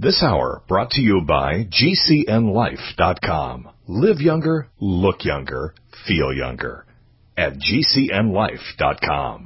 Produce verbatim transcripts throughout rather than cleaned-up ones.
This hour brought to you by G C N life dot com. Live younger, look younger, feel younger at G C N life dot com.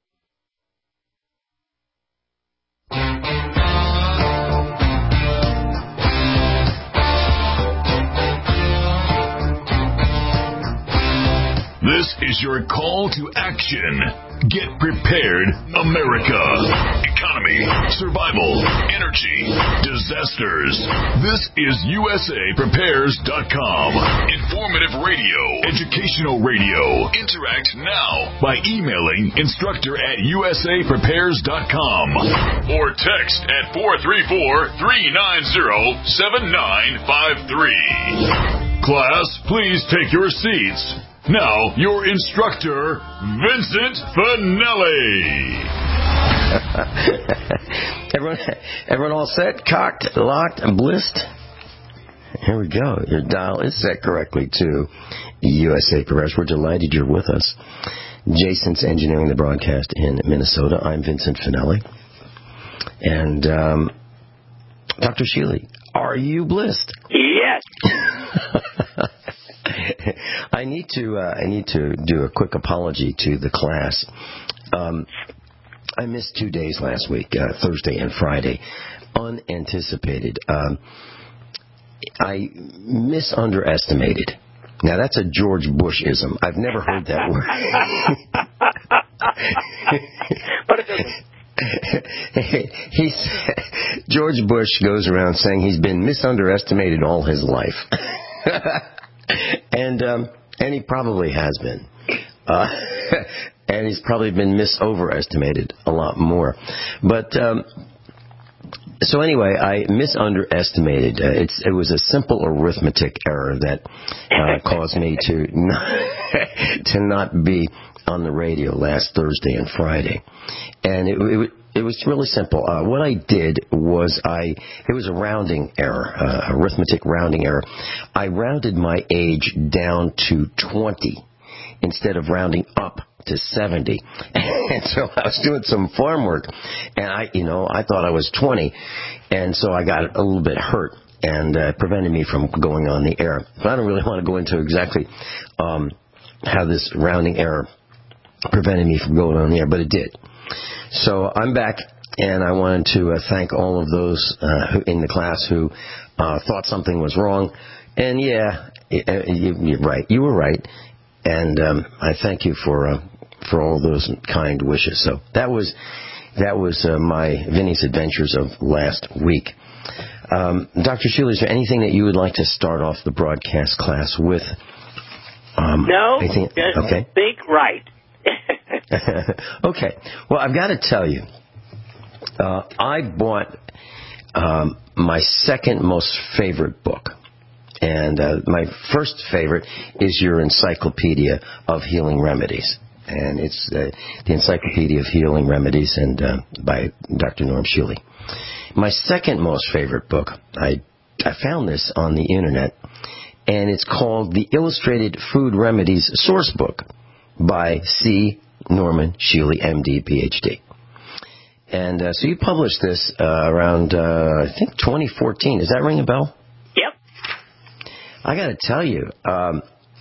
This is your call to action. Get prepared, America. Economy, survival, energy, disasters. This is U S A Prepares dot com. Informative radio, educational radio. Interact now by emailing instructor at U S A Prepares dot com or text at four three four, three nine zero, seven nine five three. Class, please take your seats. Now, your instructor, Vincent Finelli. everyone, everyone all set, cocked, locked, and blissed? Here we go. Your dial is set correctly to U S A Prepares. We're delighted you're with us. Jason's engineering the broadcast in Minnesota. I'm Vincent Finelli. And um, Doctor Sheely, are you blissed? Yes. I need to uh, I need to do a quick apology to the class. Um, I missed two days last week, uh, Thursday and Friday, unanticipated. Um, I misunderestimated. Now that's a George Bush-ism. I've never heard that word. But it doesn't. He said, George Bush goes around saying he's been misunderestimated all his life. And um, and he probably has been. Uh, and he's probably been misoverestimated a lot more. But, um, so anyway, I misunderestimated. Uh, it's, it was a simple arithmetic error that uh, caused me to not, to not be on the radio last Thursday and Friday. And it, it, it was really simple. Uh, what I did was I, it was a rounding error, uh, arithmetic rounding error. I rounded my age down to twenty instead of rounding up to seventy. And so I was doing some farm work, and I, you know, I thought I was twenty, and so I got a little bit hurt, and uh, prevented me from going on the air. But I don't really want to go into exactly um, how this rounding error prevented me from going on the air, but it did. So I'm back, and I wanted to uh, thank all of those uh, who, in the class who uh, thought something was wrong. And yeah, you, you're right. You were right. And um, I thank you for uh, for all those kind wishes. So that was that was uh, my Vinny's Adventures of last week. Um, Doctor Sheila, is there anything that you would like to start off the broadcast class with? Um, no, anything? just Okay. think right. Okay. Well, I've got to tell you, uh, I bought um, my second most favorite book. And uh, my first favorite is your Encyclopedia of Healing Remedies. And it's uh, the Encyclopedia of Healing Remedies and uh, by Doctor Norm Sheely. My second most favorite book, I, I found this on the Internet, and it's called The Illustrated Food Remedies Source Book by C. Norman Sheely, M D, P H D. And uh, so you published this uh, around, uh, I think, twenty fourteen. Does that ring a bell? Yep. I got to tell you, um,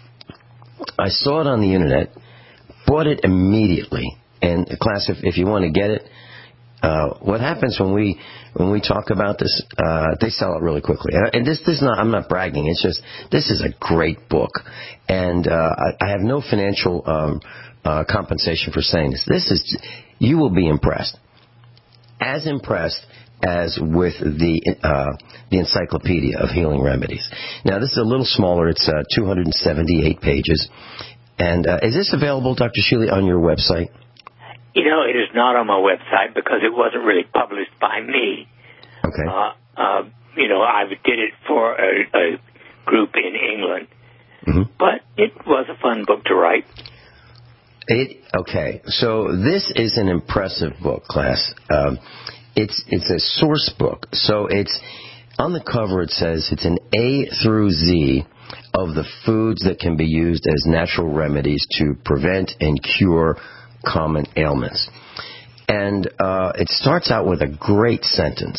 I saw it on the Internet, bought it immediately. And class, if, if you want to get it, uh, what happens when we when we talk about this? Uh, they sell it really quickly. And this, this is not. I'm not bragging. It's just this is a great book, and uh, I, I have no financial um, uh, compensation for saying this. This is you will be impressed, as impressed as with the uh, the Encyclopedia of Healing Remedies. Now, this is a little smaller. It's uh, two hundred seventy-eight pages. And uh, is this available, Doctor Sheely, on your website? You know, it is not on my website because it wasn't really published by me. Okay. Uh, uh, you know, I did it for a, a group in England. Mm-hmm. But it was a fun book to write. It okay. So this is an impressive book, class. Um, it's it's a source book. So it's on the cover. It says it's an A through Z of the foods that can be used as natural remedies to prevent and cure common ailments. And uh, it starts out with a great sentence.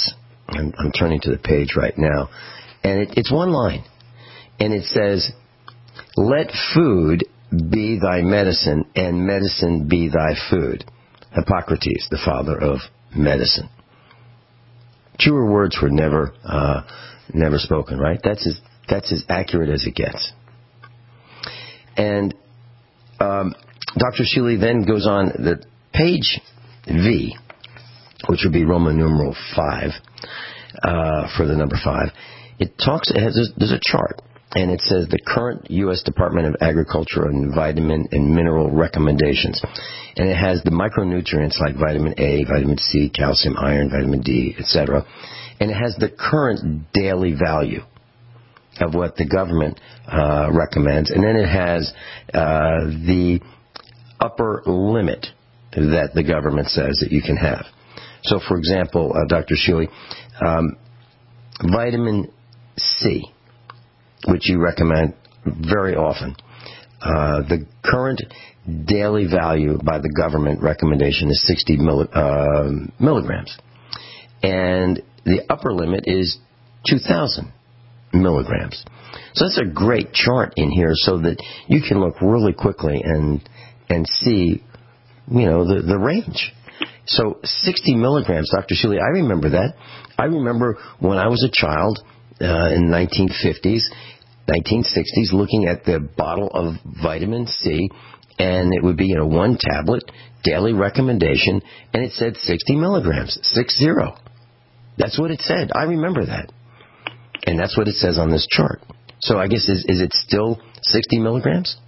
I'm, I'm turning to the page right now, and it, it's one line, and it says, "Let food be thy medicine, and medicine be thy food." Hippocrates, the father of medicine. Truer words were never, uh, never spoken, right? That's as, that's as accurate as it gets. And um, Doctor Shealy then goes on, the page V, which would be Roman numeral five, uh, for the number five. It talks, it has this, there's a chart, and it says the current U S Department of Agriculture and vitamin and mineral recommendations. And it has the micronutrients like vitamin A, vitamin C, calcium, iron, vitamin D, et cetera. And it has the current daily value of what the government uh, recommends. And then it has uh, the upper limit that the government says that you can have. So, for example, uh, Doctor Shealy, um, vitamin C, which you recommend very often, uh, the current daily value by the government recommendation is sixty milli, uh, milligrams. And the upper limit is two thousand milligrams. So that's a great chart in here so that you can look really quickly and and see, you know, the, the range. So sixty milligrams, Doctor Shealy, I remember that. I remember when I was a child uh, in the nineteen fifties, nineteen sixties, looking at the bottle of vitamin C, and it would be, you know, one tablet, daily recommendation, and it said sixty milligrams, six zero. That's what it said. I remember that. And that's what it says on this chart. So I guess, is, is it still sixty milligrams?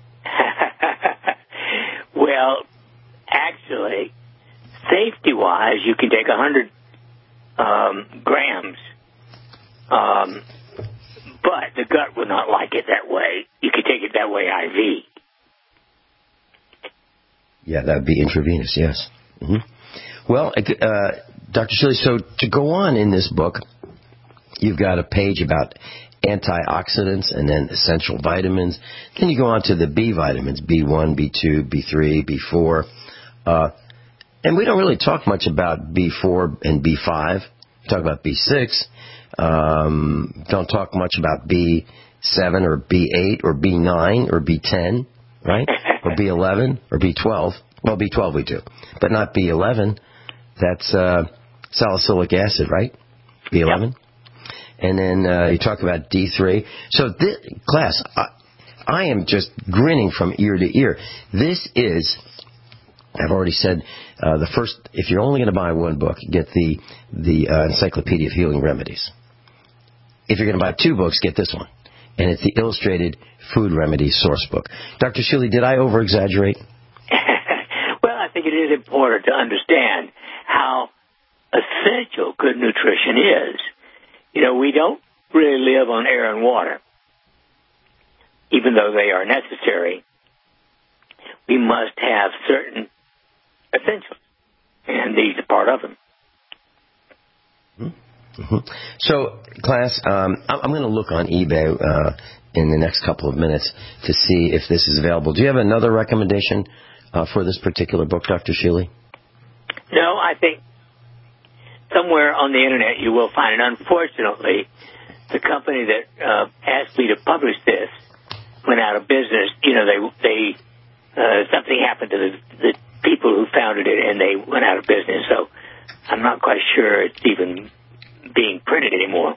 Well, actually, safety-wise, you can take one hundred um, grams, um, but the gut would not like it that way. You could take it that way I V. Yeah, that would be intravenous, yes. Mm-hmm. Well, uh, Doctor Shealy, so to go on in this book, you've got a page about antioxidants and then essential vitamins. Then you go on to the B vitamins, B one, B two, B three, B four. Uh, and we don't really talk much about B four and B five. We talk about B six. Um, don't talk much about B seven or B eight or B nine or B ten, right? Or B eleven or B twelve. Well, B twelve we do, but not B eleven. That's uh, salicylic acid, right? B eleven. Yep. And then uh, you talk about D three. So, this, class, I, I am just grinning from ear to ear. This is, I've already said, uh, the first, if you're only going to buy one book, get the, the uh, Encyclopedia of Healing Remedies. If you're going to buy two books, get this one. And it's the Illustrated Food Remedies Source Book. Doctor Shealy, did I over-exaggerate? Well, I think it is important to understand how essential good nutrition is. You know, we don't really live on air and water. Even though they are necessary, we must have certain essentials, and these are part of them. Mm-hmm. So, class, um, I'm going to look on eBay uh, in the next couple of minutes to see if this is available. Do you have another recommendation uh, for this particular book, Doctor Shealy? No, I think somewhere on the internet you will find it. Unfortunately, the company that uh, asked me to publish this went out of business. You know, they they uh, something happened to the, the people who founded it, and they went out of business. So I'm not quite sure it's even being printed anymore.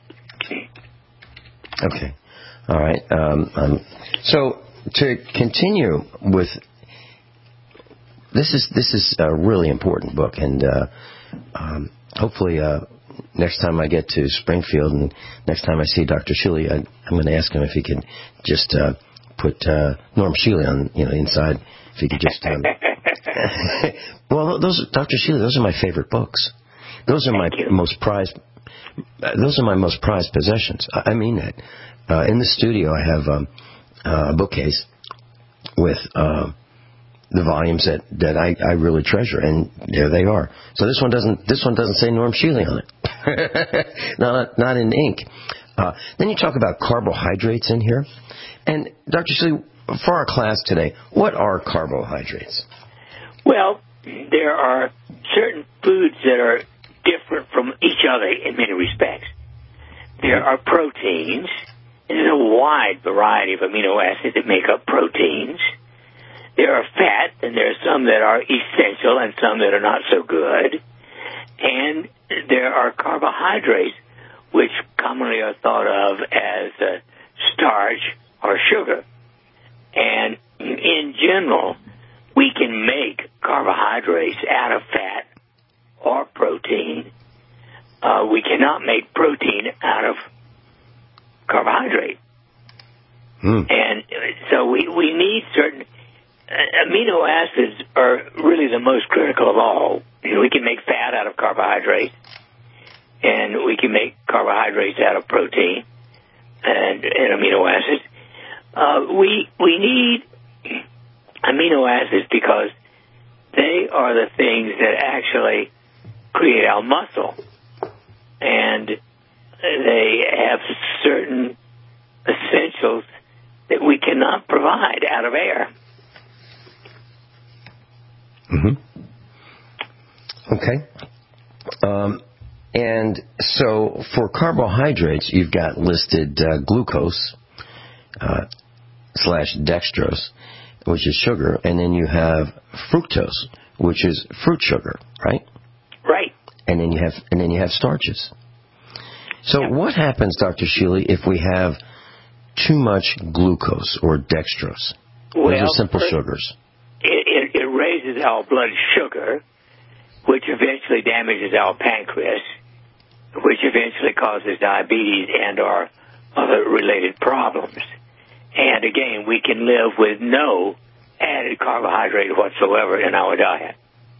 Okay, all right. Um, um, so to continue with this is this is a really important book, and uh, um, hopefully uh, next time I get to Springfield and next time I see Doctor Shealy, I, I'm going to ask him if he can just uh, put uh, Norm Shealy on, you know, inside. If he could just. Um, well, those Doctor Shealy, those are my favorite books. Those are my most prized. Those are my most prized possessions. I mean that. Uh, in the studio, I have um, uh, a bookcase with uh, the volumes that, that I, I really treasure, and there they are. So this one doesn't this one doesn't say Norm Shealy on it, not not in ink. Uh, then you talk about carbohydrates in here, and Doctor Shealy, for our class today, what are carbohydrates? Well, there are certain foods that are different from each other in many respects. There are proteins, and there's a wide variety of amino acids that make up proteins. There are fats, and there are some that are essential and some that are not so good. And there are carbohydrates, which commonly are thought of as uh, starch or sugar. And in general, we can make carbohydrates out of fat or protein. Uh, we cannot make protein out of carbohydrate. Mm. And so we, we need certain... Uh, amino acids are really the most critical of all. You know, we can make fat out of carbohydrates, and we can make carbohydrates out of protein and, and amino acids. Uh, we we need amino acids because they are the things that actually create our muscle, and they have certain essentials that we cannot provide out of air. Mm-hmm. Okay. Um, and so for carbohydrates, you've got listed uh, glucose uh, slash dextrose, which is sugar, and then you have fructose, which is fruit sugar, right? Right. And then you have and then you have starches. So yeah. What happens, Doctor Shealy, if we have too much glucose or dextrose? Well, those are simple sugars. It, it, it raises our blood sugar, which eventually damages our pancreas, which eventually causes diabetes and or other related problems. And again, we can live with no added carbohydrate whatsoever in our diet.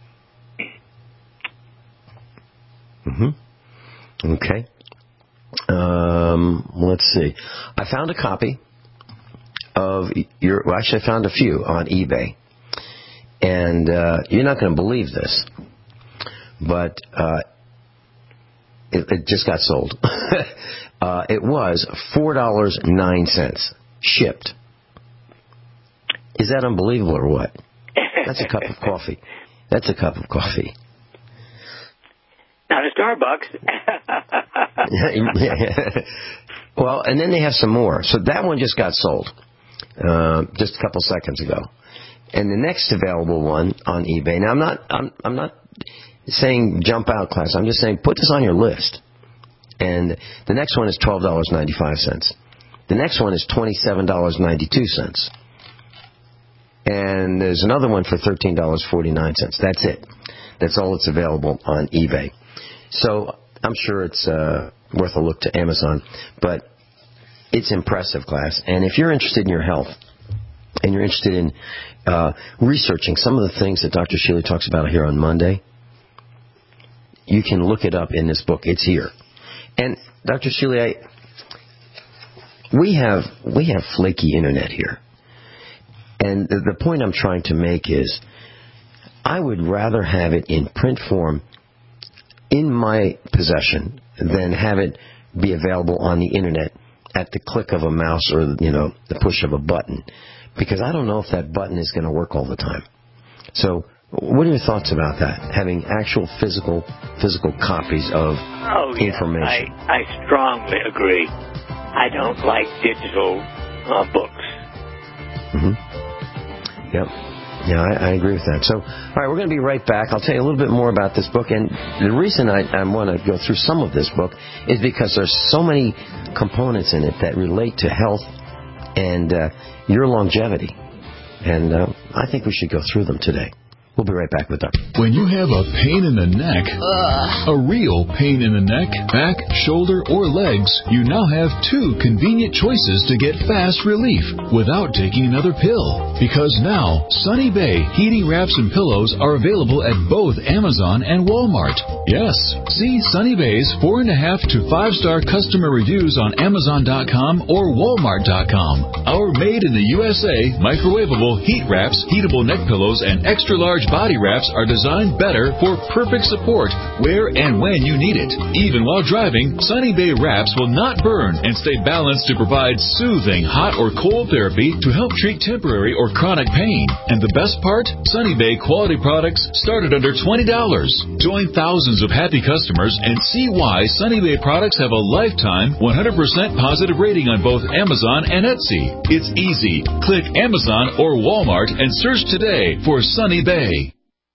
Mm-hmm. Okay. Um, let's see. I found a copy of your, well, actually I found a few on eBay. And uh, you're not going to believe this, but uh, it, it just got sold. uh, it was four dollars and nine cents shipped. Is that unbelievable or what? That's a cup of coffee. That's a cup of coffee. Not a Starbucks. Well, and then they have some more. So that one just got sold uh, just a couple seconds ago. And the next available one on eBay. Now I'm not I'm I'm not saying jump out, class. I'm just saying put this on your list. And the next one is twelve dollars and ninety-five cents. The next one is twenty-seven dollars and ninety-two cents. And there's another one for thirteen dollars and forty-nine cents. That's it. That's all that's available on eBay. So I'm sure it's uh, worth a look to Amazon. But it's impressive, class. And if you're interested in your health, and you're interested in uh, researching some of the things that Doctor Shealy talks about here on Monday, you can look it up in this book. It's here. And Doctor Shealy, I, we have we have flaky internet here. And the, the point I'm trying to make is I would rather have it in print form in my possession than have it be available on the internet at the click of a mouse or, you know, the push of a button. Because I don't know if that button is going to work all the time. So what are your thoughts about that, having actual physical physical copies of oh, yeah. information? I, I strongly agree. I don't like digital uh, books. Mm-hmm. Yep. Yeah, I, I agree with that. So, all right, we're going to be right back. I'll tell you a little bit more about this book. And the reason I, I want to go through some of this book is because there's so many components in it that relate to health and uh, your longevity. And uh, I think we should go through them today. We'll be right back with Doctor When you have a pain in the neck, Ugh. a real pain in the neck, back, shoulder, or legs, you now have two convenient choices to get fast relief without taking another pill. Because now, Sunny Bay heating wraps and pillows are available at both Amazon and Walmart. Yes, see Sunny Bay's four and a half to five star customer reviews on Amazon dot com or Walmart dot com. Our made in the U S A microwavable heat wraps, heatable neck pillows, and extra large Charge body wraps are designed better for perfect support where and when you need it. Even while driving, Sunny Bay wraps will not burn and stay balanced to provide soothing hot or cold therapy to help treat temporary or chronic pain. And the best part? Sunny Bay quality products start at under twenty dollars. Join thousands of happy customers and see why Sunny Bay products have a lifetime one hundred percent positive rating on both Amazon and Etsy. It's easy. Click Amazon or Walmart and search today for Sunny Bay.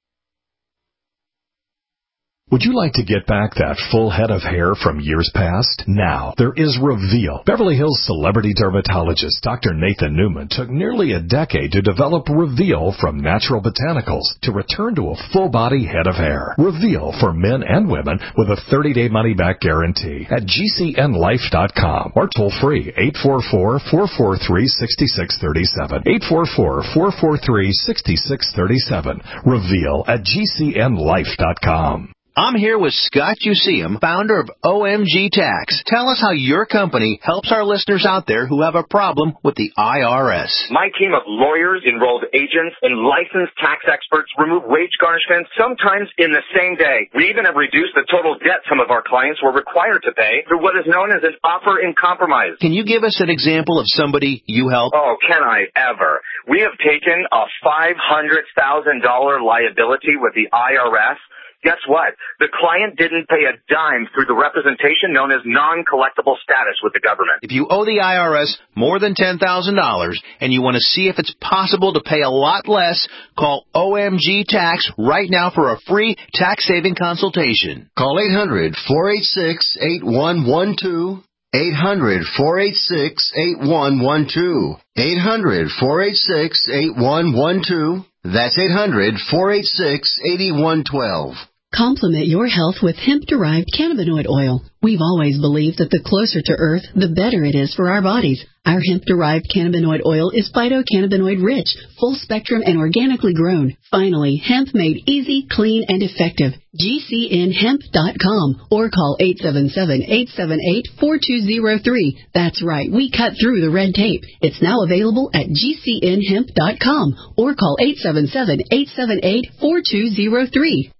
Would you like to get back that full head of hair from years past? Now, there is Reveal. Beverly Hills celebrity dermatologist Doctor Nathan Newman took nearly a decade to develop Reveal from natural botanicals to return to a full-body head of hair. Reveal for men and women with a thirty-day money-back guarantee at G C N life dot com or toll-free eight four four, four four three, six six three seven. eight four four, four four three, six six three seven. Reveal at G C N life dot com. I'm here with Scott Useum, founder of O M G Tax. Tell us how your company helps our listeners out there who have a problem with the I R S. My team of lawyers, enrolled agents, and licensed tax experts remove wage garnishments sometimes in the same day. We even have reduced the total debt some of our clients were required to pay through what is known as an offer in compromise. Can you give us an example of somebody you help? Oh, can I ever? We have taken a five hundred thousand dollars liability with the I R S. Guess what? The client didn't pay a dime through the representation known as non-collectible status with the government. If you owe the I R S more than ten thousand dollars and you want to see if it's possible to pay a lot less, call O M G Tax right now for a free tax-saving consultation. Call eight hundred, four eight six, eight one one two. eight hundred, four eight six, eight one one two. eight hundred, four eight six, eight one one two. That's eight hundred, four eight six, eight one one two. Complement your health with hemp-derived cannabinoid oil. We've always believed that the closer to Earth, the better it is for our bodies. Our hemp-derived cannabinoid oil is phytocannabinoid-rich, full-spectrum, and organically grown. Finally, hemp made easy, clean, and effective. G C N hemp dot com or call eight seven seven, eight seven eight, four two zero three. That's right, we cut through the red tape. It's now available at G C N hemp dot com or call eight seven seven, eight seven eight, four two zero three.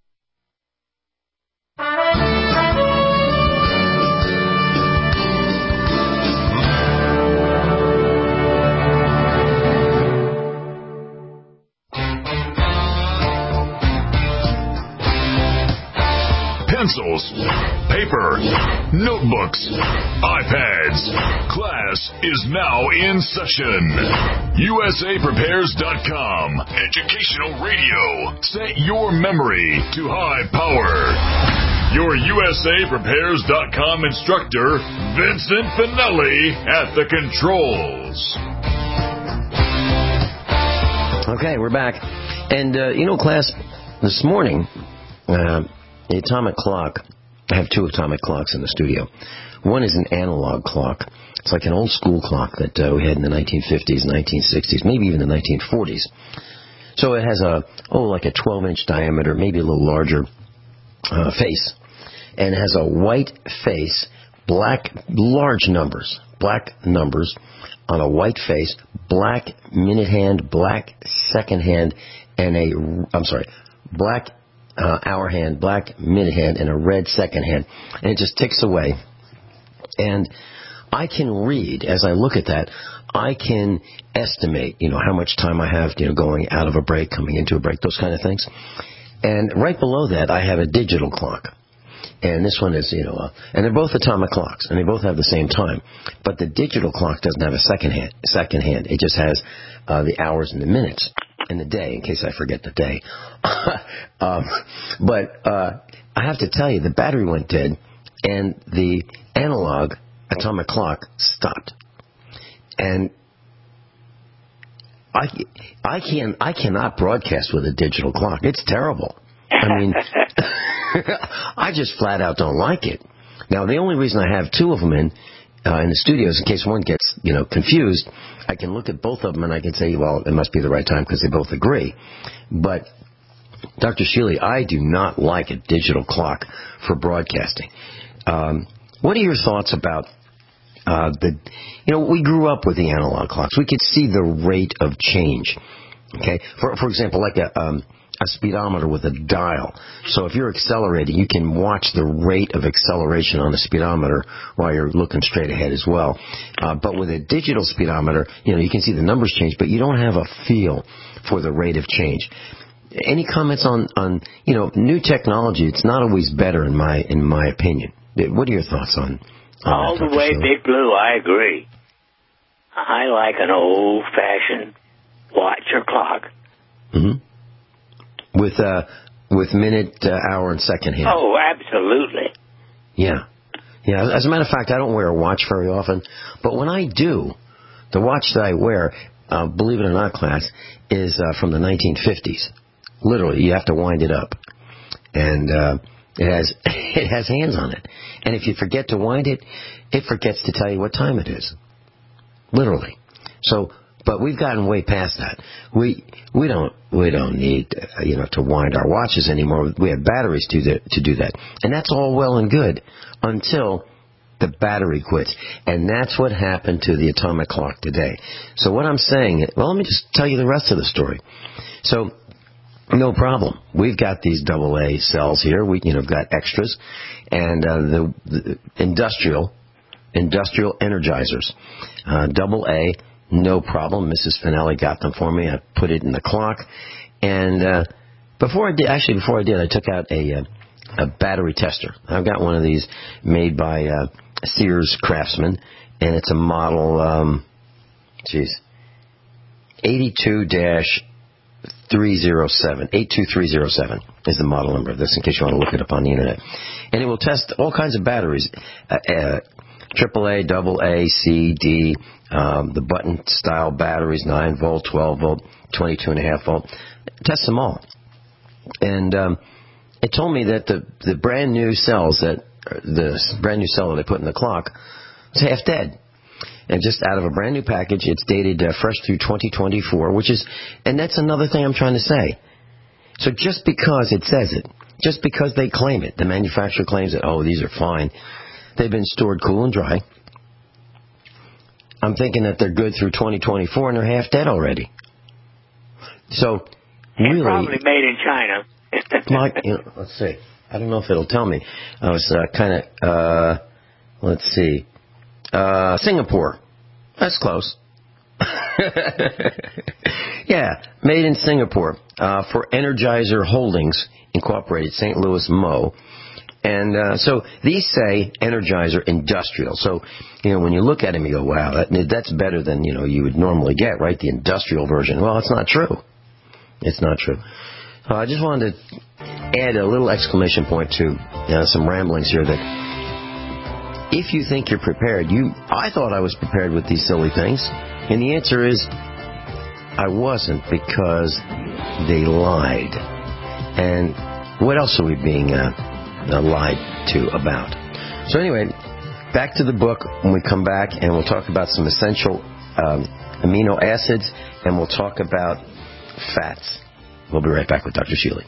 Pencils, paper, notebooks, iPads. Class is now in session. U S A Prepares dot com. Educational radio. Set your memory to high power. Your U S A Prepares dot com instructor, Vincent Finelli, at the controls. Okay, we're back. And, uh, you know, class, this morning, uh, the atomic clock, I have two atomic clocks in the studio. One is an analog clock. It's like an old school clock that uh, we had in the nineteen fifties, nineteen sixties, maybe even the nineteen forties. So it has a, oh, like a twelve-inch diameter, maybe a little larger uh, face. And it has a white face, black, large numbers, black numbers on a white face, black minute hand, black second hand, and a, I'm sorry, black Uh, hour hand, black minute hand, and a red second hand. And it just ticks away. And I can read, as I look at that, I can estimate, you know, how much time I have, you know, going out of a break, coming into a break, those kind of things. And right below that, I have a digital clock. And this one is, you know, uh, and they're both atomic clocks, and they both have the same time. But the digital clock doesn't have a second hand. Second hand. It just has uh, the hours and the minutes and the day, in case I forget the day. um, but uh, I have to tell you, the battery went dead, and the analog atomic clock stopped. And I, I can I cannot broadcast with a digital clock. It's terrible. I mean, I just flat out don't like it. Now, the only reason I have two of them in uh, in the studio is in case one gets, you know, confused. I can look at both of them and I can say, well, it must be the right time because they both agree. But, Doctor Shealy, I do not like a digital clock for broadcasting. Um, what are your thoughts about uh, the, you know, we grew up with the analog clocks. We could see the rate of change. Okay, for for example, like a um, a speedometer with a dial. So if you're accelerating, you can watch the rate of acceleration on the speedometer while you're looking straight ahead as well. Uh, but with a digital speedometer, you know, you can see the numbers change, but you don't have a feel for the rate of change. Any comments on, on you know, new technology? It's not always better in my in my opinion. What are your thoughts on, on all that, the way, Shiller? Big Blue? I agree. I like an old-fashioned watch or clock. Mm-hmm. With uh, with minute, uh, hour, and second hand. Oh, absolutely. Yeah, yeah. As a matter of fact, I don't wear a watch very often, but when I do, the watch that I wear, uh, believe it or not, class, is uh, from the nineteen fifties. Literally, you have to wind it up, and uh, it has it has hands on it. And if you forget to wind it, it forgets to tell you what time it is. Literally. So. But we've gotten way past that. We we don't we don't need uh, you know to wind our watches anymore. We have batteries to do, to do that, and that's all well and good until the battery quits, and that's what happened to the atomic clock today. So what I'm saying, well, let me just tell you the rest of the story. So no problem. We've got these double A cells here. We you know got extras, and uh, the, the industrial industrial energizers, uh, double A. No problem. Missus Finelli got them for me. I put it in the clock. And uh, before I did, actually before I did, I took out a, a, a battery tester. I've got one of these made by uh, Sears Craftsman, and it's a model, um, geez, eighty-two dash three oh seven. eighty-two three oh seven is the model number of this, in case you want to look it up on the Internet. And it will test all kinds of batteries. Uh, uh, Triple A, double A, C, D, um, the button-style batteries, nine volt, twelve volt, twenty-two and a half volt. Test them all. And um, it told me that the, the brand new cells, that the brand new cell that they put in the clock, was half dead. And just out of a brand new package, it's dated uh, fresh through twenty twenty-four, which is, and that's another thing I'm trying to say. So just because it says it, just because they claim it, the manufacturer claims that, oh, these are fine, they've been stored cool and dry. I'm thinking that they're good through twenty twenty-four, and they're half dead already. So, and really, probably made in China. my, you know, let's see. I don't know if it'll tell me. I was uh, kind of, uh, let's see, uh, Singapore. That's close. Yeah, made in Singapore uh, for Energizer Holdings Incorporated, Saint Louis, Mo. And uh, so these say Energizer Industrial. So, you know, when you look at them, you go, wow, that, that's better than, you know, you would normally get, right? The industrial version. Well, it's not true. It's not true. Uh, I just wanted to add a little exclamation point to uh, some ramblings here that if you think you're prepared, you, I thought I was prepared with these silly things. And the answer is I wasn't, because they lied. And what else are we being uh, Uh, lied to about? So anyway, back to the book when we come back, and we'll talk about some essential um, amino acids, and we'll talk about fats. We'll be right back with Doctor Sheely.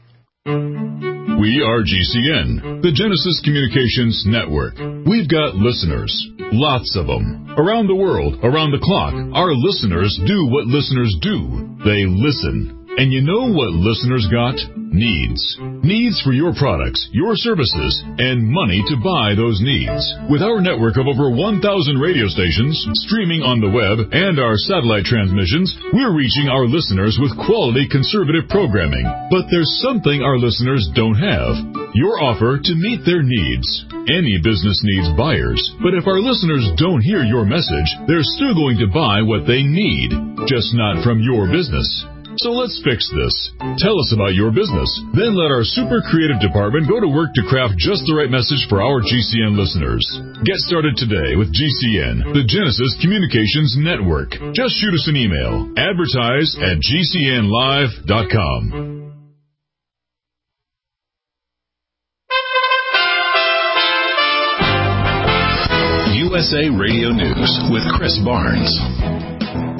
We are G C N, the Genesis Communications Network. We've got listeners, lots of them, around the world, around the clock. Our listeners do what listeners do. They listen. And you know what listeners got? Needs. Needs for your products, your services, and money to buy those needs. With our network of over one thousand radio stations, streaming on the web, and our satellite transmissions, we're reaching our listeners with quality conservative programming. But there's something our listeners don't have. Your offer to meet their needs. Any business needs buyers, but if our listeners don't hear your message, they're still going to buy what they need, just not from your business. So let's fix this. Tell us about your business. Then let our super creative department go to work to craft just the right message for our G C N listeners. Get started today with G C N, the Genesis Communications Network. Just shoot us an email. Advertise at g c n live dot com. U S A Radio News with Chris Barnes.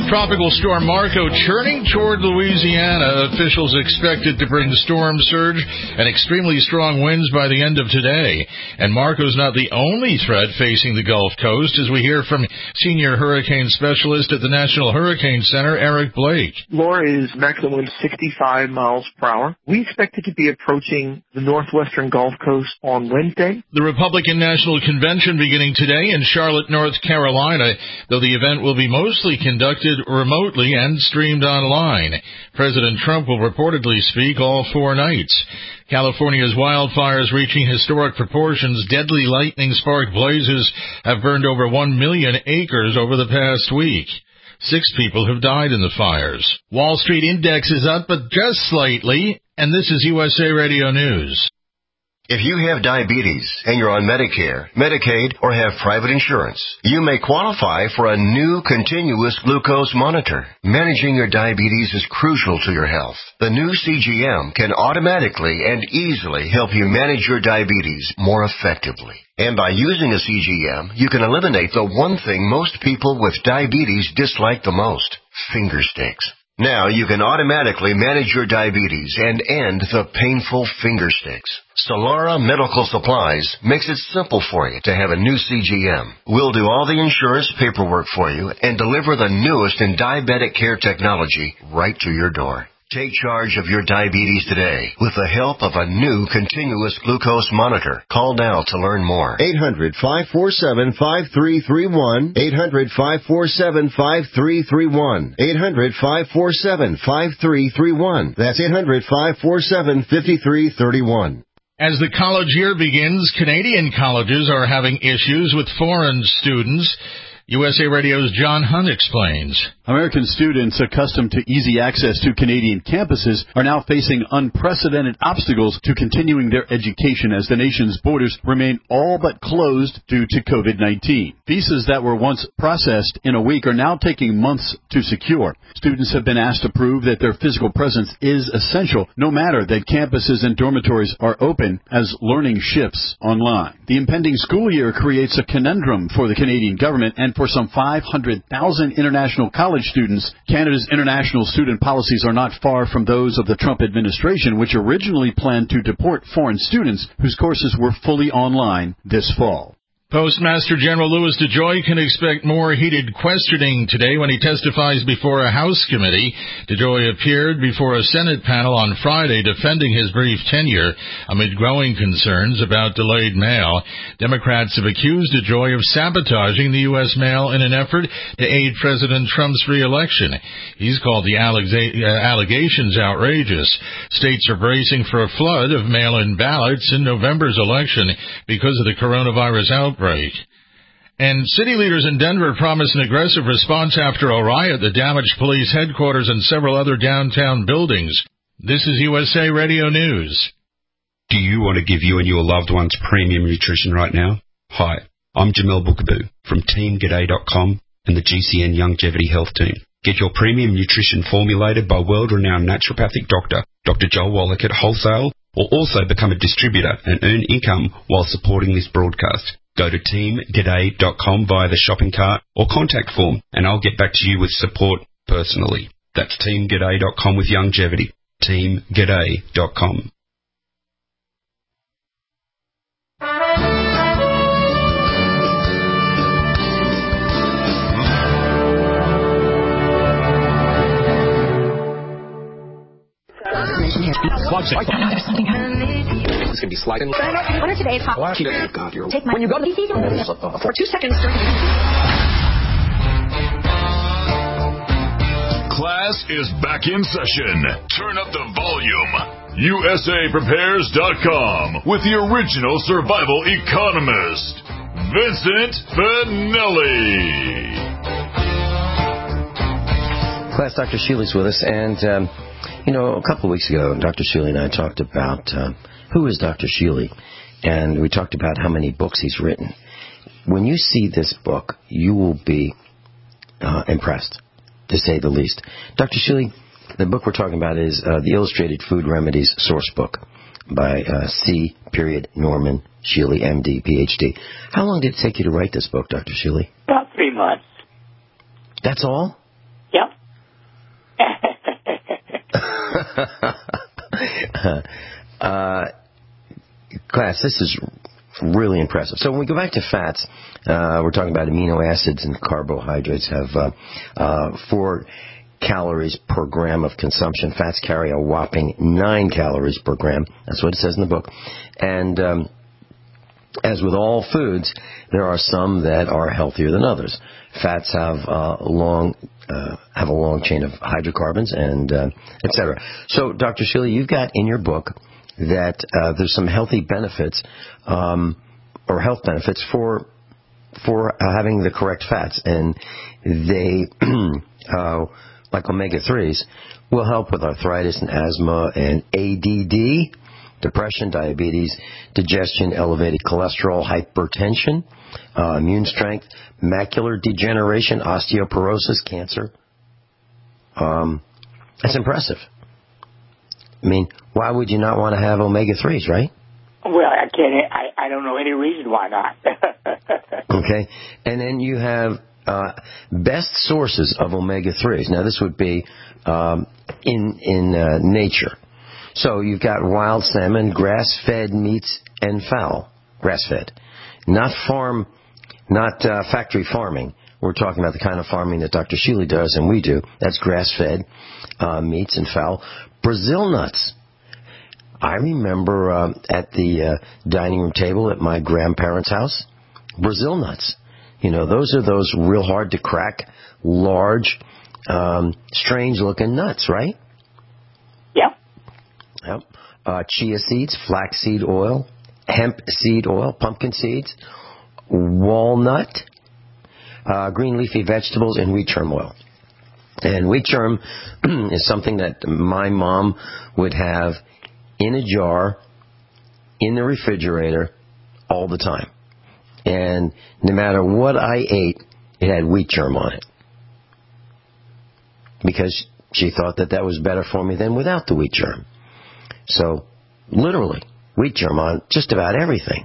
Tropical storm Marco churning toward Louisiana. Officials expected to bring storm surge and extremely strong winds by the end of today. And Marco's not the only threat facing the Gulf Coast, as we hear from senior hurricane specialist at the National Hurricane Center, Eric Blake. Laura is maximum wind sixty-five miles per hour. We expect it to be approaching the northwestern Gulf Coast on Wednesday. The Republican National Convention beginning today in Charlotte, North Carolina, though the event will be mostly conducted remotely and streamed online. President Trump will reportedly speak all four nights. California's wildfires reaching historic proportions. Deadly lightning-sparked blazes have burned over one million acres over the past week. Six people have died in the fires. Wall Street index is up, but just slightly, and this is U S A Radio News. If you have diabetes and you're on Medicare, Medicaid, or have private insurance, you may qualify for a new continuous glucose monitor. Managing your diabetes is crucial to your health. The new C G M can automatically and easily help you manage your diabetes more effectively. And by using a C G M, you can eliminate the one thing most people with diabetes dislike the most, finger sticks. Now you can automatically manage your diabetes and end the painful finger sticks. Solara Medical Supplies makes it simple for you to have a new C G M. We'll do all the insurance paperwork for you and deliver the newest in diabetic care technology right to your door. Take charge of your diabetes today with the help of a new continuous glucose monitor. Call now to learn more. eight hundred, five four seven, five three three one. eight hundred, five four seven, five three three one. eight hundred, five four seven, five three three one. That's eight hundred, five four seven, five three three one. As the college year begins, Canadian colleges are having issues with foreign students. U S A Radio's John Hunt explains. American students accustomed to easy access to Canadian campuses are now facing unprecedented obstacles to continuing their education as the nation's borders remain all but closed due to COVID nineteen. Visas that were once processed in a week are now taking months to secure. Students have been asked to prove that their physical presence is essential, no matter that campuses and dormitories are open as learning shifts online. The impending school year creates a conundrum for the Canadian government and for some five hundred thousand international college students. Canada's international student policies are not far from those of the Trump administration, which originally planned to deport foreign students whose courses were fully online this fall. Postmaster General Louis DeJoy can expect more heated questioning today when he testifies before a House committee. DeJoy appeared before a Senate panel on Friday defending his brief tenure amid growing concerns about delayed mail. Democrats have accused DeJoy of sabotaging the U S mail in an effort to aid President Trump's reelection. He's called the allegations outrageous. States are bracing for a flood of mail-in ballots in November's election because of the coronavirus outbreak. Break. And city leaders in Denver promised an aggressive response after a riot that damaged police headquarters and several other downtown buildings. This is U S A Radio News. Do you want to give you and your loved ones premium nutrition right now? Hi, I'm Jamel Bookaboo from Team G'day dot com and the G C N Longevity Health Team. Get your premium nutrition formulated by world-renowned naturopathic doctor, Doctor Joel Wallach at wholesale, or also become a distributor and earn income while supporting this broadcast. Go to Team G'day dot com via the shopping cart or contact form, and I'll get back to you with support personally. That's Team G'day dot com with longevity. Team G'day dot com. It's going to be sliding. What are today's hot? Watch it. God, you're... Take my... When you go to the T V for two seconds during... Class is back in session. Turn up the volume. U S A Prepares dot com with the original survival economist, Vincent Finelli. Class, Doctor Shealy's with us, and... Um, You know, a couple of weeks ago, Doctor Shealy and I talked about uh, who is Doctor Shealy, and we talked about how many books he's written. When you see this book, you will be uh, impressed, to say the least. Doctor Shealy, the book we're talking about is uh, the Illustrated Food Remedies Source Book by uh, C. Period Norman Shealy, M D, P H D. How long did it take you to write this book, Doctor Shealy? About three months. That's all? Yep. uh, class, this is really impressive. So when we go back to fats, uh, we're talking about amino acids and carbohydrates have uh, uh, four calories per gram of consumption. Fats carry a whopping nine calories per gram. That's what it says in the book. And um, as with all foods, there are some that are healthier than others. Fats have uh, long uh, have a long chain of hydrocarbons, and uh, et cetera. So, Doctor Shealy, you've got in your book that uh, there's some healthy benefits um, or health benefits for for uh, having the correct fats, and they uh, like omega threes will help with arthritis and asthma and A D D, depression, diabetes, digestion, elevated cholesterol, hypertension, uh, immune strength, macular degeneration, osteoporosis, cancer. Um, that's impressive. I mean, why would you not want to have omega threes, right? Well, I can't. I, I don't know any reason why not. Okay, and then you have uh, best sources of omega threes. Now, this would be um, in in uh, nature. So you've got wild salmon, grass-fed meats, and fowl. Grass-fed, not farm, not uh, factory farming. We're talking about the kind of farming that Doctor Shealy does and we do. That's grass-fed uh, meats and fowl. Brazil nuts. I remember uh, at the uh, dining room table at my grandparents' house, Brazil nuts. You know, those are those real hard to crack, large, um, strange-looking nuts, right? Yep. Yep. Uh, chia seeds, flaxseed oil, hemp seed oil, pumpkin seeds, walnut, uh, green leafy vegetables, and wheat germ oil. And wheat germ is something that my mom would have in a jar in the refrigerator all the time. And no matter what I ate, it had wheat germ on it. Because she thought that that was better for me than without the wheat germ. So, literally, wheat germ on just about everything.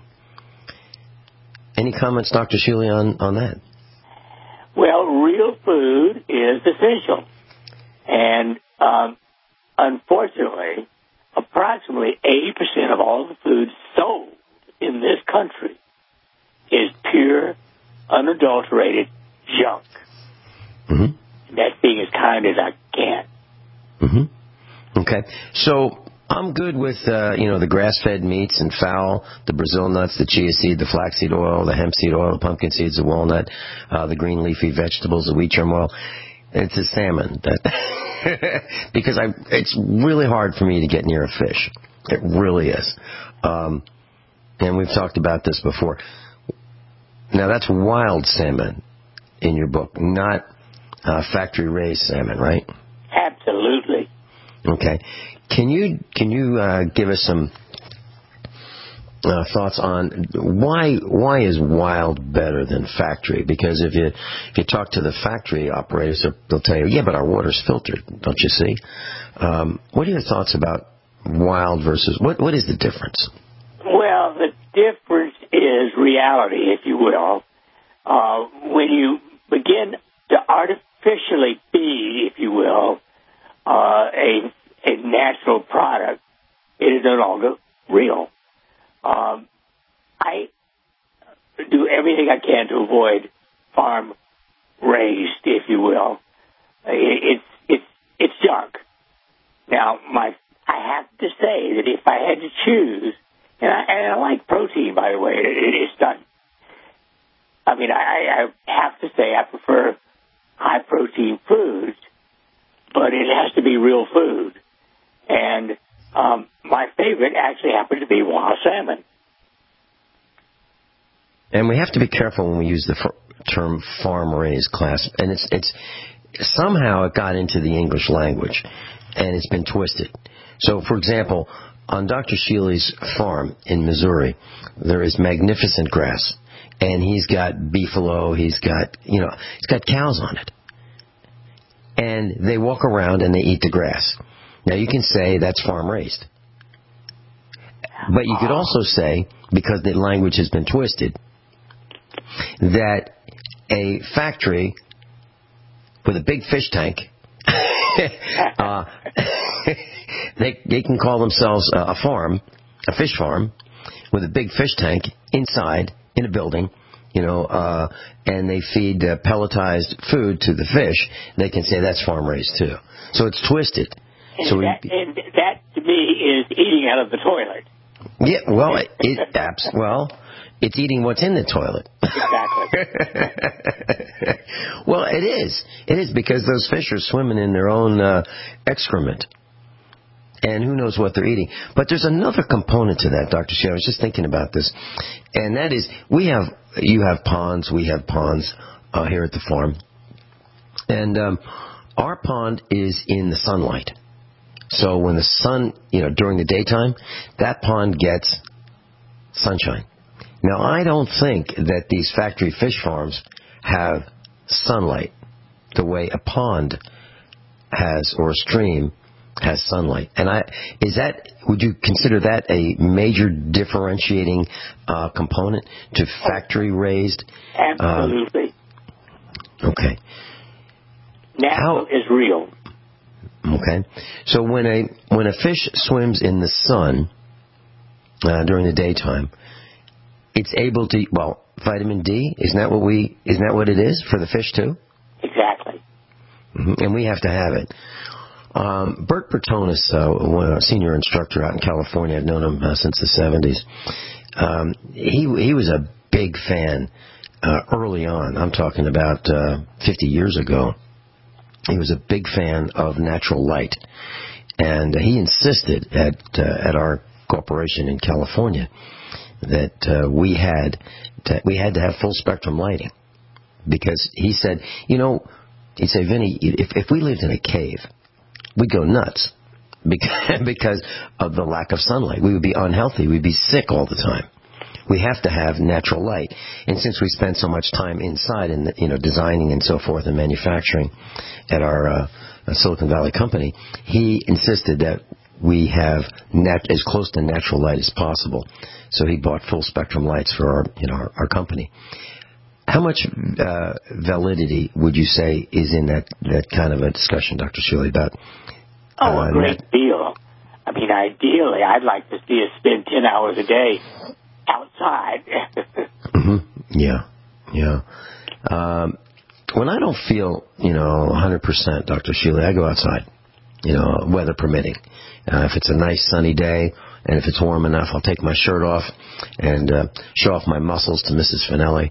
Any comments, Doctor Shealy, on, on that? Well, real food is essential. And um, unfortunately, approximately eighty percent of all the food sold in this country is pure, unadulterated junk. Mm-hmm. And that's being as kind as I can. Mm-hmm. Okay. So I'm good with, uh, you know, the grass-fed meats and fowl, the Brazil nuts, the chia seed, the flaxseed oil, the hemp seed oil, the pumpkin seeds, the walnut, uh, the green leafy vegetables, the wheat germ oil. It's the salmon that because I it's really hard for me to get near a fish. It really is. Um, and we've talked about this before. Now, that's wild salmon in your book, not uh, factory-raised salmon, right? Absolutely. Okay. Can you can you uh, give us some uh, thoughts on why why is wild better than factory? Because if you if you talk to the factory operators, they'll tell you, yeah, but our water's filtered, don't you see? Um, what are your thoughts about wild versus what what is the difference? Well, the difference is reality, if you will. Uh, when you begin to artificially feed, if you will, uh, a a natural product, it is no longer real. Um, I do everything I can to avoid farm raised, if you will. It, it's it's it's junk. Now, my I have to say that if I had to choose, and I, and I like protein, by the way, it, it's not. I mean, I, I have to say I prefer high protein foods, but it has to be real food. And um, my favorite actually happened to be wild salmon. And we have to be careful when we use the f- term farm-raised, class. And it's it's somehow it got into the English language, and it's been twisted. So, for example, on Doctor Shealy's farm in Missouri, there is magnificent grass, and he's got beefalo, he's got you know, he's got cows on it, and they walk around and they eat the grass. Now, you can say that's farm-raised. But you could also say, because the language has been twisted, that a factory with a big fish tank uh, they they can call themselves uh, a farm, a fish farm, with a big fish tank inside in a building, you know, uh, and they feed uh, pelletized food to the fish. They can say that's farm raised too. So it's twisted. And, so that, we, and that to me is eating out of the toilet. Yeah, well, it, it abs- well, it's eating what's in the toilet. Exactly. Well, it is. It is because those fish are swimming in their own uh, excrement. And who knows what they're eating. But there's another component to that, Doctor Shea. I was just thinking about this. And that is, we have, you have ponds, we have ponds uh, here at the farm. And um, our pond is in the sunlight. So when the sun, you know, during the daytime, that pond gets sunshine. Now, I don't think that these factory fish farms have sunlight the way a pond has, or a stream has sunlight. And I, is that, would you consider that a major differentiating uh, component to factory raised? Absolutely. Um, okay. Natural is real. Okay. So when a when a fish swims in the sun uh, during the daytime, it's able to, well, vitamin D, isn't that what we isn't that what it is for the fish too? Exactly. Mm-hmm. And we have to have it. Um, Bert Bertonis, uh, a senior instructor out in California, I've known him uh, since the seventies. Um, he he was a big fan uh, early on. I'm talking about uh, fifty years ago. He was a big fan of natural light, and he insisted at uh, at our corporation in California that uh, we had to, we had to have full spectrum lighting, because he said, you know, he'd say, Vinny, if if we lived in a cave, we'd go nuts because because of the lack of sunlight. We would be unhealthy. We'd be sick all the time. We have to have natural light. And since we spend so much time inside and, you know, designing and so forth and manufacturing at our uh, Silicon Valley company, he insisted that we have nat- as close to natural light as possible. So he bought full spectrum lights for our, you know, our, our company. How much uh, validity would you say is in that, that kind of a discussion, Doctor Shealy, about Oh, uh, a great nat- deal. I mean, ideally, I'd like to see us spend ten hours a day outside. mm-hmm. Yeah, yeah. Um, when I don't feel, you know, one hundred percent, Doctor Shealy, I go outside, you know, weather permitting. Uh, if it's a nice sunny day, and if it's warm enough, I'll take my shirt off and uh, show off my muscles to Missus Finelli.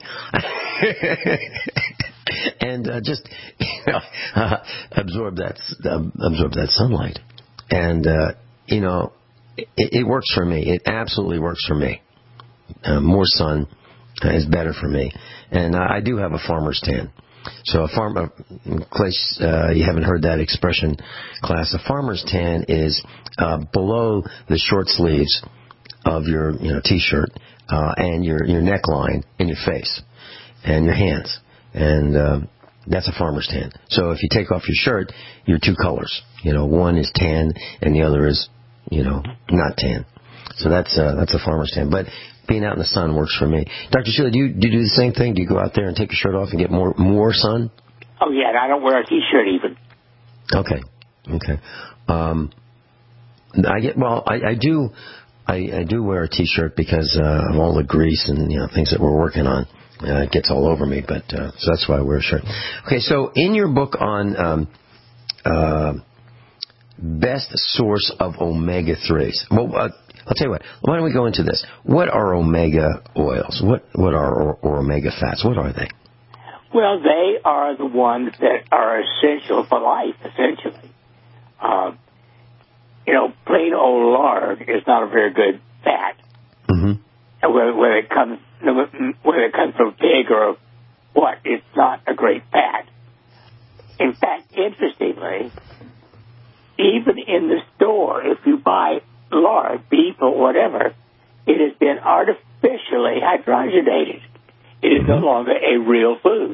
and uh, just, you know, uh, absorb that uh, absorb that sunlight. And, uh, you know, it, it works for me. It absolutely works for me. Uh, more sun is better for me. And I, I do have a farmer's tan. So a farmer, in case uh, you haven't heard that expression, class, a farmer's tan is uh, below the short sleeves of your, you know, t-shirt uh, and your your neckline and your face and your hands, and uh, that's a farmer's tan. So if you take off your shirt, you're two colors. You know, one is tan and the other is, you know, not tan. So that's uh, that's a farmer's tan. But being out in the sun works for me. Doctor Shealy, do you, do you do the same thing? Do you go out there and take your shirt off and get more more sun? Oh, yeah, and I don't wear a T-shirt even. Okay, okay. Um, I get well. I, I do. I, I do wear a T-shirt because uh, of all the grease and, you know, things that we're working on. Uh, it gets all over me, but uh, so that's why I wear a shirt. Okay, so in your book on um, uh, best source of omega threes, well. Uh, I'll tell you what. Why don't we go into this? What are omega oils? What what are or, or omega fats? What are they? Well, they are the ones that are essential for life, essentially. Uh, you know, plain old lard is not a very good fat. Mm-hmm. And whether, whether it comes whether it comes from pig or what, it's not a great fat. In fact, interestingly, even in the store, if you buy lard, beef, or whatever, it has been artificially hydrogenated. It is mm-hmm. no longer a real food.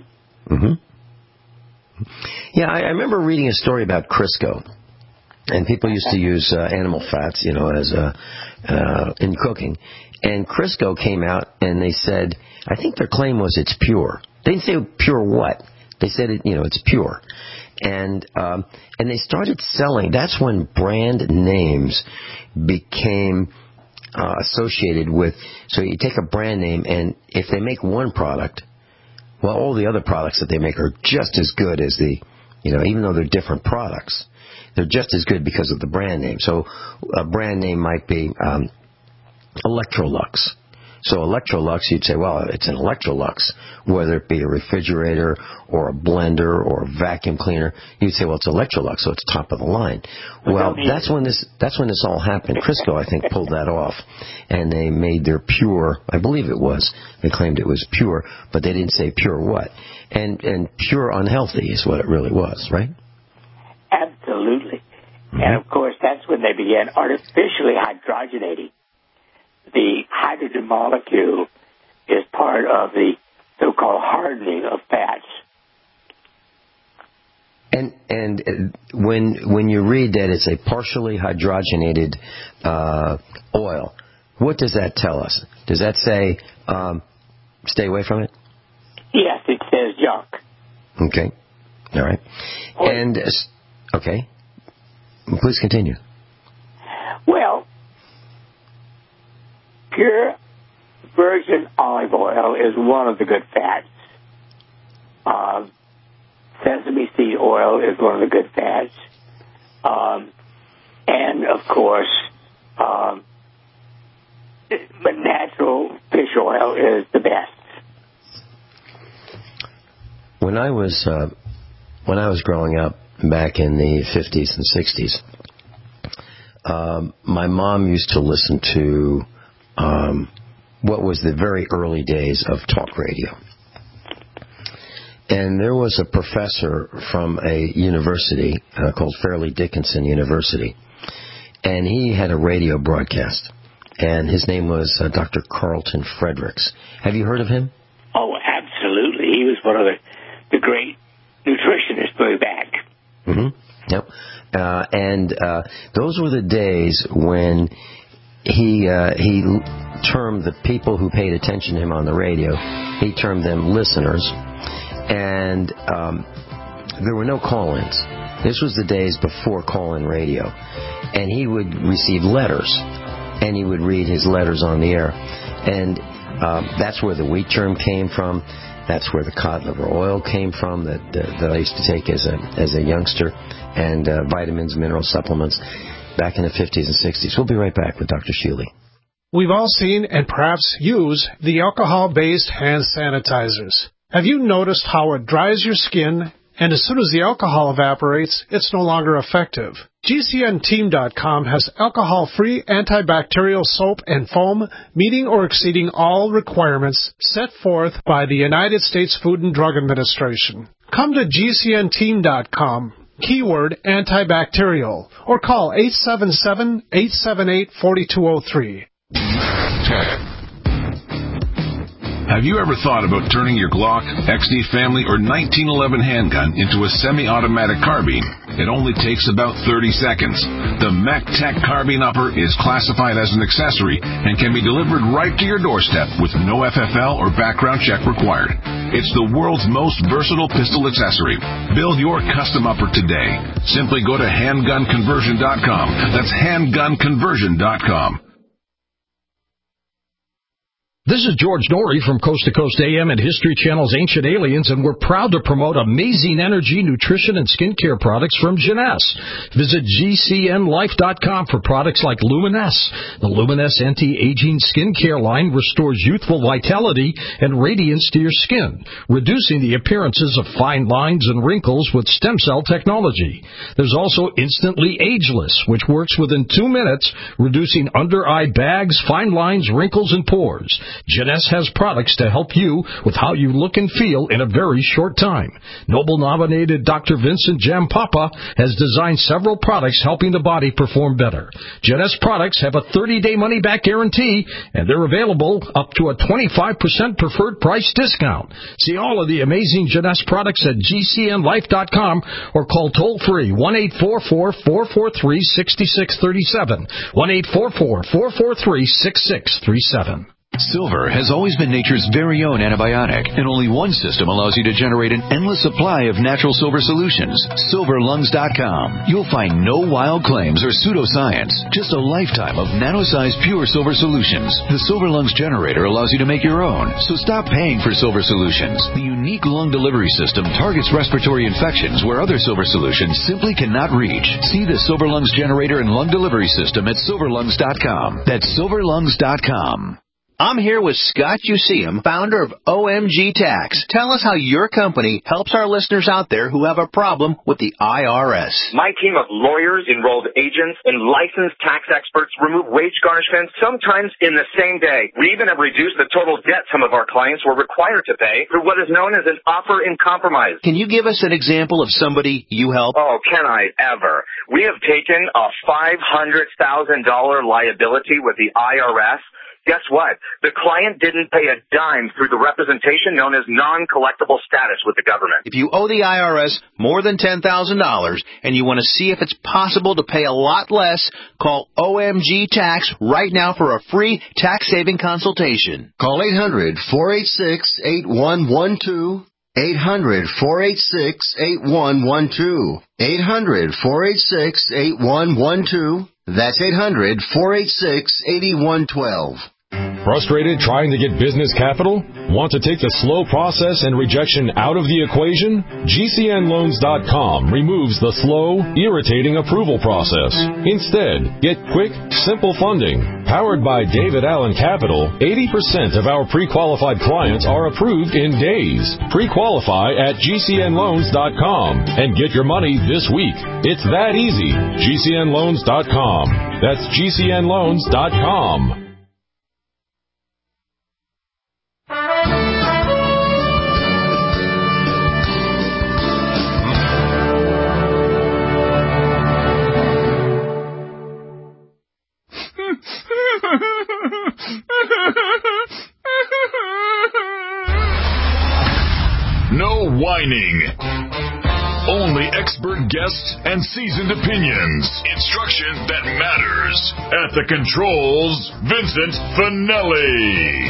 Mm-hmm. Yeah, I, I remember reading a story about Crisco, and people used to use uh, animal fats, you know, as uh, uh, in cooking. And Crisco came out, and they said, I think their claim was it's pure. They didn't say pure what. They said it, you know, it's pure. and um, and they started selling. That's when brand names became uh, associated with. So you take a brand name, and if they make one product, well, all the other products that they make are just as good as the, you know, even though they're different products, they're just as good because of the brand name. So a brand name might be um, Electrolux. So Electrolux, you'd say, well, it's an Electrolux, whether it be a refrigerator or a blender or a vacuum cleaner. You'd say, well, it's Electrolux, so it's top of the line. Well, that's when this that's when this all happened. Crisco, I think, pulled that off, and they made their Pure. I believe it was. They claimed it was pure, but they didn't say pure what. And and pure unhealthy is what it really was, right? Absolutely. Mm-hmm. And of course, that's when they began artificially hydrogenating. The hydrogen molecule is part of the so-called hardening of fats. And and when when you read that it's a partially hydrogenated uh, oil, what does that tell us? Does that say um, stay away from it? Yes, it says junk. Okay, all right. Oh. And okay, please continue. Well, pure virgin olive oil is one of the good fats. Um, sesame seed oil is one of the good fats. Um, and, of course, um, but natural fish oil is the best. When I was uh, when I was growing up back in the fifties and sixties, um, my mom used to listen to Um, what was the very early days of talk radio. And there was a professor from a university uh, called Fairleigh Dickinson University, and he had a radio broadcast, and his name was uh, Doctor Carlton Fredericks. Have you heard of him? Oh, absolutely. He was one of the, the great nutritionists way back. Mm-hmm. Yep. Uh, and uh, those were the days when He uh, he termed the people who paid attention to him on the radio, he termed them listeners, and um, there were no call-ins. This was the days before call-in radio, and he would receive letters, and he would read his letters on the air, and um, that's where the wheat germ came from. That's where the cod liver oil came from that that, that I used to take as a as a youngster, and uh, vitamins, mineral supplements. Back in the fifties and sixties. We'll be right back with Doctor Shealy. We've all seen and perhaps use the alcohol-based hand sanitizers. Have you noticed how it dries your skin, and as soon as the alcohol evaporates, it's no longer effective? G C N team dot com has alcohol-free antibacterial soap and foam meeting or exceeding all requirements set forth by the United States Food and Drug Administration. Come to G C N team dot com. Keyword antibacterial, or call eight seven seven, eight seven eight, four two zero three. Have you ever thought about turning your Glock, X D Family, or nineteen eleven handgun into a semi-automatic carbine? It only takes about thirty seconds. The MacTech Carbine Upper is classified as an accessory and can be delivered right to your doorstep with no F F L or background check required. It's the world's most versatile pistol accessory. Build your custom upper today. Simply go to handgun conversion dot com. That's handgun conversion dot com. This is George Norrie from Coast to Coast A M and History Channel's Ancient Aliens, and we're proud to promote amazing energy, nutrition, and skincare products from Jeunesse. Visit G C N life dot com for products like Luminesce. The Luminesce anti-aging skincare line restores youthful vitality and radiance to your skin, reducing the appearances of fine lines and wrinkles with stem cell technology. There's also Instantly Ageless, which works within two minutes, reducing under-eye bags, fine lines, wrinkles, and pores. Jeunesse has products to help you with how you look and feel in a very short time. Nobel-nominated Doctor Vincent Jampapa has designed several products helping the body perform better. Jeunesse products have a thirty-day money-back guarantee, and they're available up to a twenty-five percent preferred price discount. See all of the amazing Jeunesse products at G C N life dot com or call toll-free one eight four four, four four three, six six three seven, one eight four four, four four three, six six three seven. Silver has always been nature's very own antibiotic, and only one system allows you to generate an endless supply of natural silver solutions. silver lungs dot com. You'll find no wild claims or pseudoscience, just a lifetime of nano-sized pure silver solutions. The Silver Lungs generator allows you to make your own, so stop paying for silver solutions. The unique lung delivery system targets respiratory infections where other silver solutions simply cannot reach. See the Silver Lungs generator and lung delivery system at silver lungs dot com. That's silver lungs dot com. I'm here with Scott Useum, founder of O M G Tax. Tell us how your company helps our listeners out there who have a problem with the I R S. My team of lawyers, enrolled agents, and licensed tax experts remove wage garnishments sometimes in the same day. We even have reduced the total debt some of our clients were required to pay through what is known as an offer in compromise. Can you give us an example of somebody you help? Oh, can I ever? We have taken a five hundred thousand dollars liability with the I R S. Guess what? The client didn't pay a dime through the representation known as non-collectible status with the government. If you owe the I R S more than ten thousand dollars and you want to see if it's possible to pay a lot less, call O M G Tax right now for a free tax-saving consultation. Call eight hundred, four eight six, eight one one two. eight hundred, four eight six, eight one one two. eight hundred, four eight six, eight one one two. That's eight hundred, four eight six, eight one one two. Frustrated trying to get business capital? Want to take the slow process and rejection out of the equation? G C N loans dot com removes the slow, irritating approval process. Instead, get quick, simple funding. Powered by David Allen Capital, eighty percent of our pre-qualified clients are approved in days. Pre-qualify at G C N loans dot com and get your money this week. It's that easy. G C N loans dot com. That's G C N loans dot com. No whining. Only expert guests and seasoned opinions. Instruction that matters. At the controls, Vincent Finelli.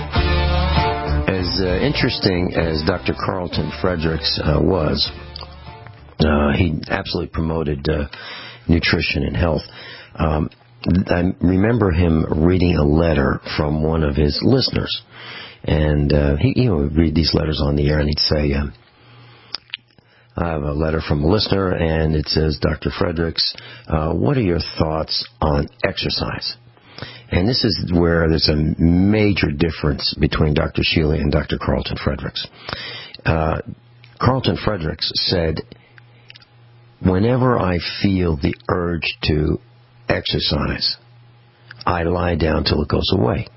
As uh, interesting as Doctor Carlton Fredericks uh, was, uh, he absolutely promoted uh, nutrition and health. Um, I remember him reading a letter from one of his listeners. And uh, he, you know, would read these letters on the air, and he'd say, um, I have a letter from a listener, and it says, Doctor Fredericks, uh, what are your thoughts on exercise? And this is where there's a major difference between Doctor Shealy and Doctor Carlton Fredericks. Uh, Carlton Fredericks said, whenever I feel the urge to exercise, I lie down till it goes away.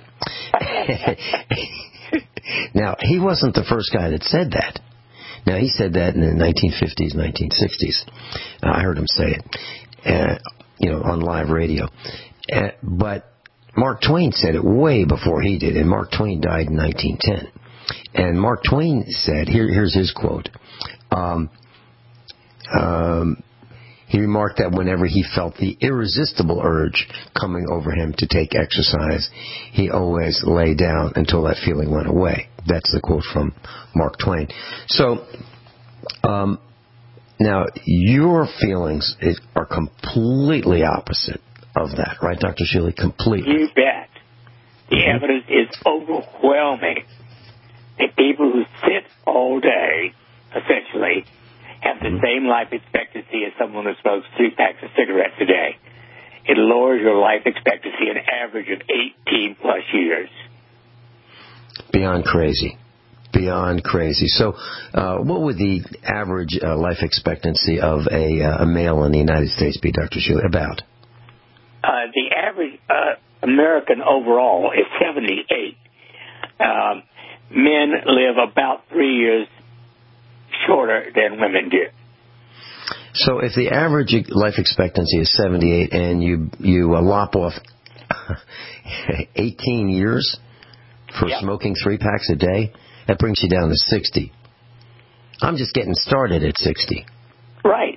Now, he wasn't the first guy that said that. Now, he said that in the nineteen fifties, nineteen sixties. Uh, I heard him say it, uh, you know, on live radio. Uh, but Mark Twain said it way before he did, and Mark Twain died in nineteen ten. And Mark Twain said, here, here's his quote. Um, um, He remarked that whenever he felt the irresistible urge coming over him to take exercise, he always lay down until that feeling went away. That's the quote from Mark Twain. So, um, now, your feelings is, are completely opposite of that, right, Doctor Shealy? Completely. You bet. The evidence is overwhelming that people who sit all day, essentially, have the mm-hmm. same life expectancy as someone who smokes three packs of cigarettes a day. It lowers your life expectancy an average of eighteen plus years. Beyond crazy. Beyond crazy. So uh, what would the average uh, life expectancy of a, uh, a male in the United States be, Doctor Shealy? About? Uh, the average uh, American overall is seventy-eight. Um, men live about three years shorter than women do. So if the average life expectancy is seventy-eight and you you uh, lop off eighteen years for yep. smoking three packs a day, that brings you down to sixty. I'm just getting started at sixty. Right.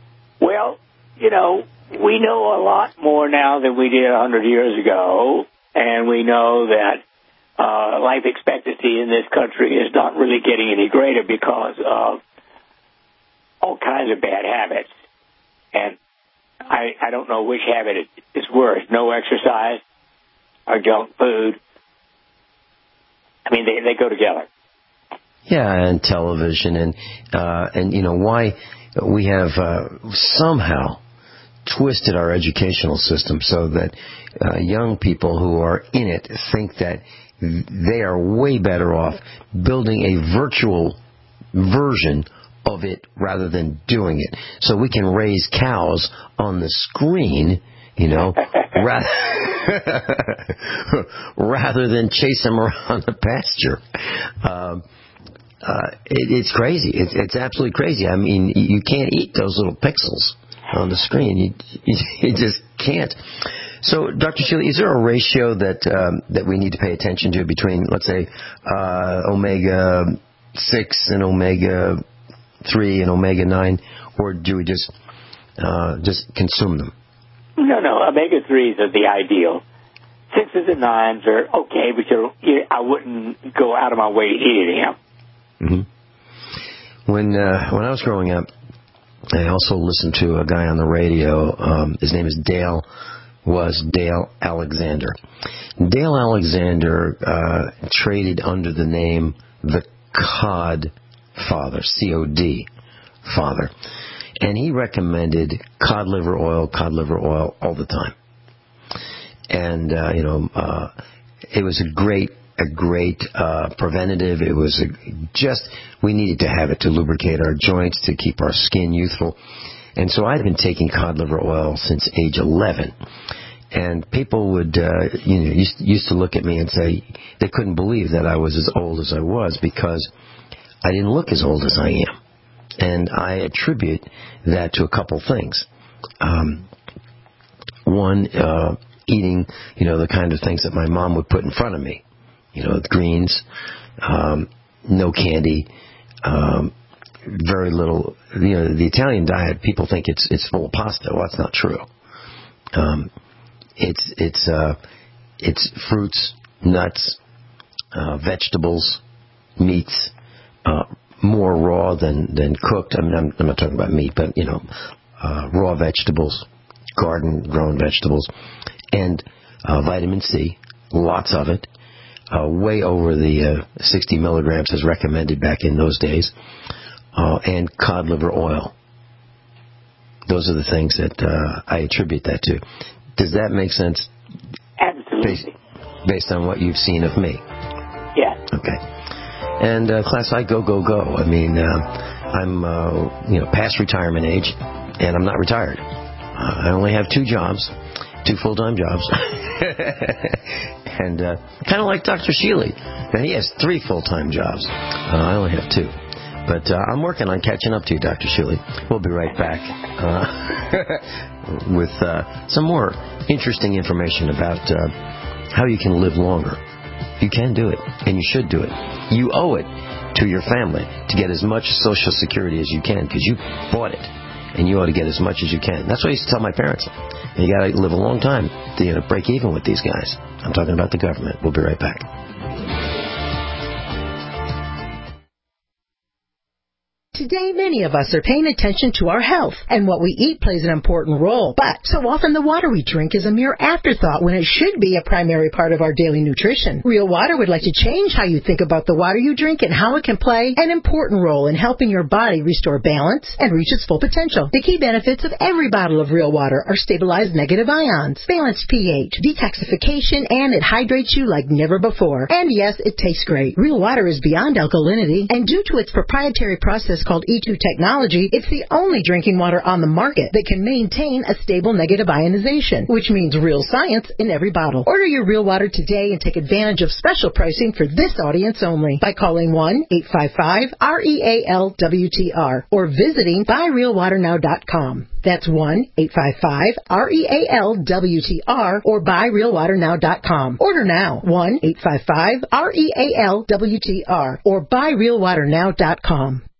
Well, you know, we know a lot more now than we did one hundred years ago. and we know that uh, life expectancy in this country is not really getting any greater because of all kinds of bad habits. And I, I don't know which habit is worse, no exercise or junk food. I mean, they, they go together. Yeah, and television, and, uh, and you know, why we have uh, somehow twisted our educational system so that uh, young people who are in it think that they are way better off building a virtual version of it rather than doing it. So we can raise cows on the screen, you know, rather, rather than chase them around the pasture. Um, uh, it, it's crazy. It, it's absolutely crazy. I mean, you can't eat those little pixels on the screen. You, you, you just can't. So, Doctor Shealy, is there a ratio that um, that we need to pay attention to between, let's say, uh, omega six and omega three and omega nine, or do we just uh, just consume them? No, no. Omega threes are the ideal. Sixes and nines are okay, but you, I wouldn't go out of my way to eat them. Mm-hmm. When uh, when I was growing up, I also listened to a guy on the radio. Um, his name is Dale. Was Dale Alexander. Dale Alexander uh, traded under the name the Cod Father, C O D Father, and he recommended cod liver oil, cod liver oil all the time. And uh, you know, uh, it was a great, a great uh, preventative. It was a, just we needed to have it to lubricate our joints, to keep our skin youthful. And so I'd been taking cod liver oil since age eleven. And people would, uh, you know, used, used to look at me and say they couldn't believe that I was as old as I was because I didn't look as old as I am. And I attribute that to a couple things. Um, one, uh, eating, you know, the kind of things that my mom would put in front of me. You know, greens, um, no candy, um, very little. You know, the Italian diet, people think it's it's full of pasta. Well, that's not true. Um, it's it's uh, it's fruits, nuts, uh, vegetables, meats, uh, more raw than than cooked. I mean, I'm, I'm not talking about meat, but you know, uh, raw vegetables, garden-grown vegetables, and uh, vitamin C, lots of it. Uh, way over the uh, sixty milligrams as recommended back in those days, uh, and cod liver oil. Those are the things that uh, I attribute that to. Does that make sense? Absolutely. Based, based on what you've seen of me? Yeah. Okay. And uh, class I go, go, go. I mean, uh, I'm uh, you know past retirement age, and I'm not retired. Uh, I only have two jobs, two full-time jobs. And uh, kind of like Doctor Shealy. And he has three full-time jobs. Uh, I only have two. But uh, I'm working on catching up to you, Doctor Shealy. We'll be right back uh, with uh, some more interesting information about uh, how you can live longer. You can do it, and you should do it. You owe it to your family to get as much Social Security as you can because you bought it, and you ought to get as much as you can. That's what I used to tell my parents. You got to live a long time to you know, break even with these guys. I'm talking about the government. We'll be right back. Today, many of us are paying attention to our health, and what we eat plays an important role. But so often the water we drink is a mere afterthought when it should be a primary part of our daily nutrition. Real Water would like to change how you think about the water you drink and how it can play an important role in helping your body restore balance and reach its full potential. The key benefits of every bottle of Real Water are stabilized negative ions, balanced pH, detoxification, and it hydrates you like never before. And yes, it tastes great. Real Water is beyond alkalinity, and due to its proprietary process called E two technology, it's the only drinking water on the market that can maintain a stable negative ionization, which means real science in every bottle. Order your Real Water today and take advantage of special pricing for this audience only by calling one eight five five R E A L W T R or visiting buy real water now dot com. That's one eight five five R E A L W T R or buy real water now dot com. Order now, one eight five five R E A L W T R or buy real water now dot com.